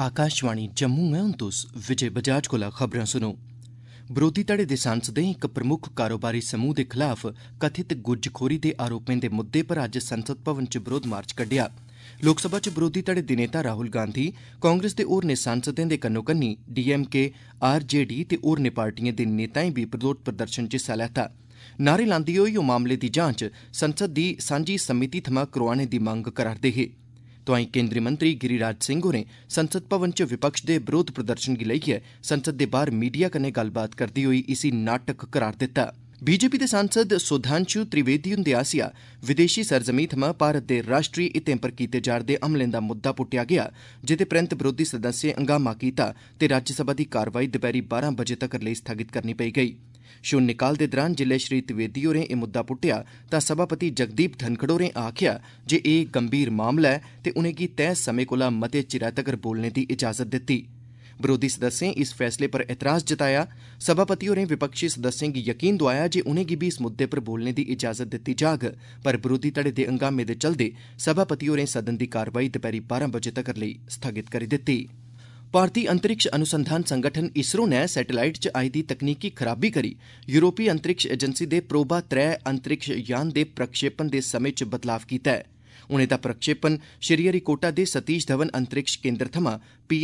आकाशवाणी जम्मू है हूं तुस विजय बजाज कोला खबरां सुनो। विरोधी धड़े दे सांसदें इक प्रमुख कारोबारी समूह दे खिलाफ कथित गुज्जखोरी दे आरोपें दे मुद्दे पर अज्ज संसद भवन च विरोध मार्च कड्ढेआ। लोकसभा च विरोधी धड़े दे नेता राहुल गांधी, कांग्रेस दे होरनें सांसदें दे कन्नोकन्नी डीएमके, आरजेडी ते होरनें पार्टिएं दे नेताएं बी विरोध प्रदर्शन च हिस्सा लैता। नारे लांदे होई ओह् मामले दी जांच संसद दी सांझी समिति थमां करोआने दी मंग करा'रदे हे। तोआईं केंद्रीय मंत्री गिरिराज सिंह होरें संसद भवन च विपक्ष दे विरोध प्रदर्शन गी लेइयै संसद दे बाहर मीडिया कन्नै गल्लबात करदे होई इसी नाटक करार दित्ता। बीजेपी दे सांसद सुधांशु त्रिवेदी हुंदे आसेआ विदेशी सरजमी थमां भारत दे राष्ट्री हितें पर कीते जा'रदे हमलें दा मुद्दा पुट्टेआ गेआ, जेह्दे परैंत विरोधी सदस्यें हंगामा कीता ते राज्यसभा दी कार्रवाई दपैह्री 12 बजे तक्कर लेई स्थगित करनी पेई गेई। शून्यकाल दे दौरान जिल्ले श्री त्रिवेदी होरें एह् मुद्दा पुट्टेआ तां सभापति जगदीप धनखड़ होरें आखेआ जे एह् गंभीर मामला ऐ ते उनेंगी तैह् समें कोला मते चिरै तक्कर बोलने दी इजाजत दित्ती। विरोधी सदस्यें इस फैसले पर एतराज जताया। सभापति होरें विपक्षी सदस्यें गी यकीन दोआया जे उनेंगी बी इस मुद्दे पर बोलने दी इजाजत दित्ती जाग, पर विरोधी धड़े दे हंगामे दे चलदे सभापति होरें सदन दी कार्रवाई दपैह्री 12 बजे तक्कर लेई स्थगित करी दित्ती। भारतीय अंतरिक्ष अनुसंधान संगठन इसरो नै सैटेलाइट च आई दी तकनीकी खराबी करी यूरोपी अंतरिक्ष एजेंसी दे प्रोबा 3 अंतरिक्ष यान दे प्रक्षेपण दे समें च बदलाव कीता है। उनें दा प्रक्षेपण श्रीहरिकोटा दे सतीश धवन अंतरिक्ष केंद्र थमां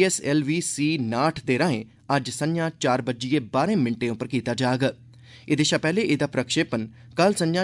PSLV-C-9 दे राहें अज्ज संझां 4:12 उप्पर कीता जाग। एह्दे शा पैह्ले एह्दा प्रक्षेपण कल संझां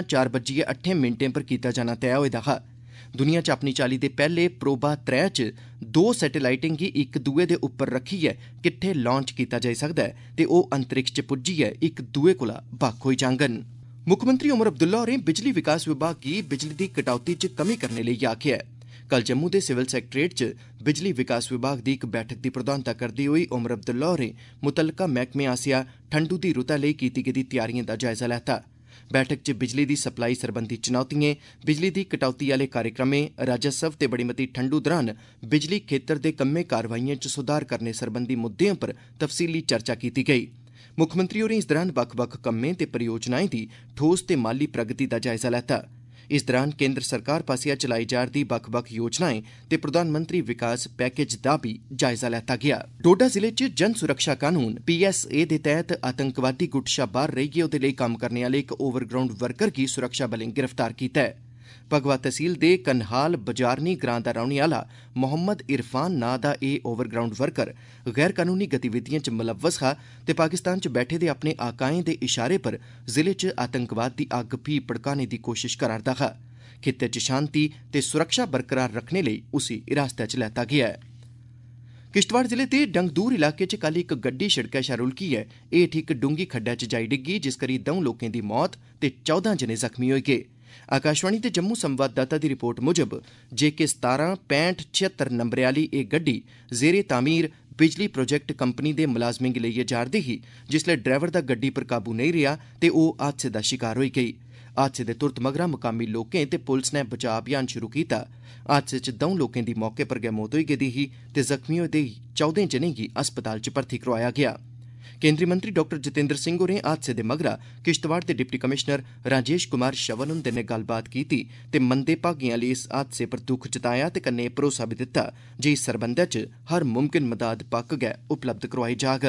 4:08 पर कीता जाना तैऽ होए दा हा। दुनिया च अपनी चाल्ली दे पैह्ले प्रोबा 3 च 2 सैटेलाइटें गी इक दुए दे उप्पर रक्खियै किट्ठे लांच कीता जाई सकदा ऐ ते ओह् अंतरिक्ष च पुज्जियै इक दुए कोला बक्ख होई जाङन। मुक्खमंत्री उमर अब्दुल्ला होरें बिजली विकास विभाग गी बिजली दी कटौती च कमी करने लेई आखेआ ऐ। कल जम्मू दे सिविल सैक्रेटेरिएट च बिजली विकास विभाग दी इक बैठक दी प्रधानता करदे होई उमर अब्दुल्ला होरें मुतलका मैह्कमे आसेआ ठंडू दी रुतै लेई कीती गेदी त्यारिएं दा जायजा लैता। बैठक च बिजली दी सप्लाई सरबंधी चुनौतिएं, बिजली दी कटौती आह्ले कार्यक्रमें, राजस्व ते बड़ी मती ठंडू दौरान बिजली खेत्तर दे कम्में कारवाइएं च सुधार करने सरबंधी मुद्दें उप्पर तफसीली चर्चा कीती गेई। मुक्खमंत्री होरें इस दौरान बक्ख-बक्ख कम्में ते परियोजनाएं दी ठोस ते माली प्रगति दा जायजा लैता। इस दौरान केंद्र सरकार पासेआ चलाई जा'रदी बक्ख-बक्ख योजनाएं ते प्रधानमंत्री विकास पैकेज दा बी जायजा लैता गेआ। डोडा जिले च जन सुरक्षा कानून PSA दे तैह्त आतंकवादी गुट शा बाह्र रेहियै ओह्दे लेई कम्म करने आह्ले इक ओवरग्राउंड वर्कर गी सुरक्षा बलें गिरफ्तार कीता है। भगवा तहसील दे कनहाल बजारनी ग्रां दा रौह्ने आह्ला मोहम्मद इरफान नां दा एह् ओवरग्राउंड वर्कर गैर कानूनी गतिविधिएं च मुलव्वस हा ते पाकिस्तान च बैठे दे अपने आकाएं दे इशारे पर जिले च आतंकवाद दी अग्ग फ्ही भड़काने दी कोशश करा'रदा हा। खित्ते च शांति ते सुरक्षा बरकरार रक्खने लेई उसी हिरासतै च लैता गेआ ऐ। किश्तवाड़ जिले दे डंगदूर इलाके च कल इक गड्डी सड़कै शा रुलकियै हेठ इक डूंगी खड्डै च जाई डिग्गी, जिस करी 2 लोकें दी मौत ते 14 जने जख्मी होई गे। आकाशवाणी दे जम्मू संवाददाता दी रिपोर्ट मुजब JK 17 6576 नंबरै आह्ली एह् गड्डी जेरे तामीर बिजली प्रोजेक्ट कंपनी दे मुलाजमें गी लेइयै जा'रदी ही, जिसलै ड्राइवर दा गड्डी पर काबू नेईं रेहा ते ओह् हादसे दा शिकार होई गेई। हादसे दे तुरत मगरा मुकामी लोकें ते पुलस नै बचाऽ अभियान शुरू कीता। हादसे च 2 लोकें दी मौके पर गै मौत होई गेदी ही ते जख्मी होए दे 14 जनें गी अस्पताल च भर्थी करोआया गेआ। केंद्रीय मंत्री डॉक्टर जितेंद्र सिंह होरें हादसे दे मगरा किश्तवाड़ दे डिप्टी कमिशनर राजेश कुमार शवन हुंदे नै गल्लबात कीती ते मंदे भागें आह्ले इस हादसे पर दुख जताया ते कन्नै भरोसा बी दित्ता जे इस सरबंधै च हर मुमकिन मदाद पक्क गै उपलब्ध करोआई जाग।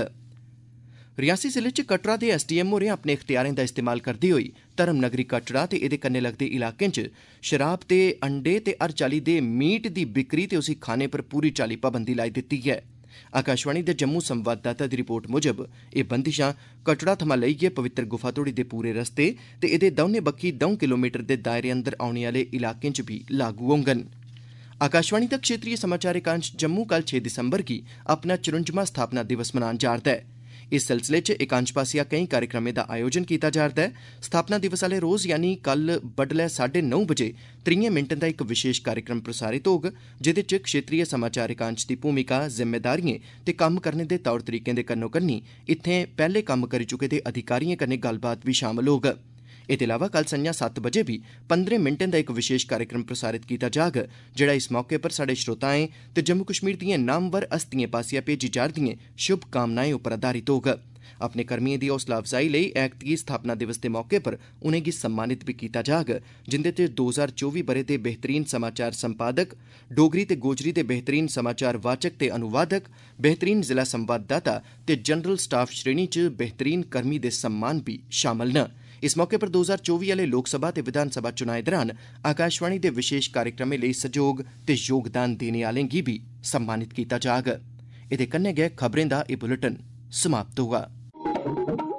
रियासी जिले च कटड़ा दे SDM होरें अपने इख्तियारें दा इस्तेमाल करदे होई धर्मनगरी कटड़ा ते एह्दे कन्नै लगदे इलाकें च शराब ते अंडे ते हर चाल्ली दे मीट दी बिक्री ते उसी खाने पर पूरी चाल्ली पाबंदी लाई दित्ती ऐ। आकाशवाणी दे जम्मू संवाददाता दी रिपोर्ट मुजब एह् बंदिशां कटड़ा थमां लेइयै पवित्र गुफा तोड़ी दे पूरे रस्ते ते एह्दे दौनें बक्खी 2 किलोमीटर दे दायरे अंदर औने आह्ले इलाकें च बी लागू होङन। आकाशवाणी दा क्षेत्रीय समाचार एकांश जम्मू कल 6 दिसंबर गी अपना 54वां स्थापना दिवस मनान जा'रदा ऐ। इस सिलसिले च एकांश पासेआ केईं कार्यक्रमें दा आयोजन कीता जा'रदा ऐ। स्थापना दिवस आह्ले रोज यानी कल बड्डलै 9:30 बजे 30 मिंटें दा इक विशेष कार्यक्रम प्रसारित होग, जेह्दे च क्षेत्रीय समाचार एकांश दी भूमिका, जिम्मेदारिएं ते कम्म करने दे तौर तरीकें दे कन्नो-कन्नी इत्थें पैह्ले कम्म करी चुके दे अधिकारिएं कन्नै गल्लबात बी शामल होग। एह्दे अलावा कल संझां 7 बजे बी 15 मिंटें दा इक विशेष कार्यक्रम प्रसारित कीता जाग, जेह्ड़ा इस मौके पर साढ़े श्रोताएं ते जम्मू कश्मीर दिएं नामवर हस्तिएं पासेआ भेजी जा'रदिएं शुभ कामनाएं उप्पर आधारित होग। अपने कर्मियें दी हौसला अफजाई लेई एक्ट गी स्थापना दिवस दे मौके पर उनेंगी सम्मानित बी कीता जाग, जिंदे च 2024 ब'रे दे बेहतरीन समाचार संपादक, डोगरी ते गोजरी दे बेहतरीन समाचार वाचक ते अनुवादक, बेहतरीन जिला संवाददाता ते जनरल स्टाफ श्रेणी च बेहतरीन कर्मी दे सम्मान बी शामल न। इस मौके पर 2024 आह्ले लोकसभा ते विधानसभा चुनाएं दौरान आकाशवाणी दे विशेष कार्यक्रमें लेई सैह्योग ते योगदान देने आह्लें गी बी सम्मानित कीता जाग। एह्दे कन्नै गै खबरें दा एह् बुलेटिन समाप्त होआ।